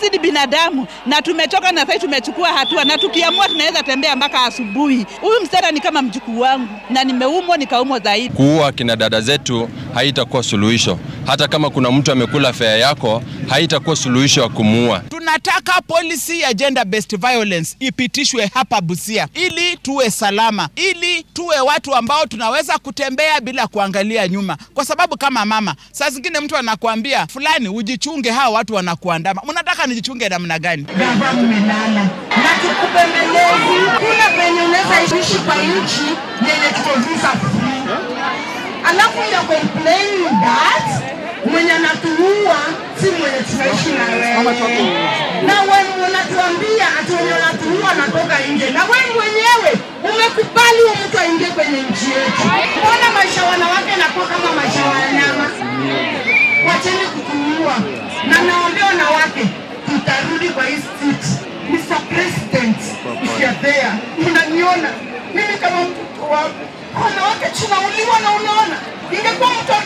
Sisi ni binadamu na tumechoka, na sasa tumechukua hatua, na tukiamua tunaweza tembea mpaka asubuhi. Huyu msichana ni kama mjukuu wangu na nimeumwa nikaumwa zaidi. Kuua kina dada zetu haitakuwa suluhisho. Hata kama kuna mtu amekula fare yako, haitakuwa suluhisho ya kumuua. Tunataka policy ya gender based violence ipitishwe hapa Busia ili tuwe salama, ili tuwe watu ambao tunaweza kutembea bila kuangalia nyuma. Kwa sababu kama mama, saa zingine mtu anakuambia fulani ujichunge, hao watu wanakuandama. Mnataka nijichunge namna gani? Gava mmelala. Na tukubembelezi. Kuna penye unaweza ishi kwa nchi yenye tuko visa free. Alafu ya complain that mwenye anatuua si mwenye tunaishi na wewe. Na wewe unatuambia ati mwenye anatuua anatoka nje. Na wewe mwenyewe umekubali huyo mtu aingie kwenye nchi yetu. Mbona maisha wanawake yanakuwa kama maisha wanyama? Wacheni kutuua. Na naambia wanawake tutarudi kwa hii street. Mr. President, if you're there, unaniona mimi kama mtoto wako. Wanawake tunauliwa na unaona. Ingekuwa mtu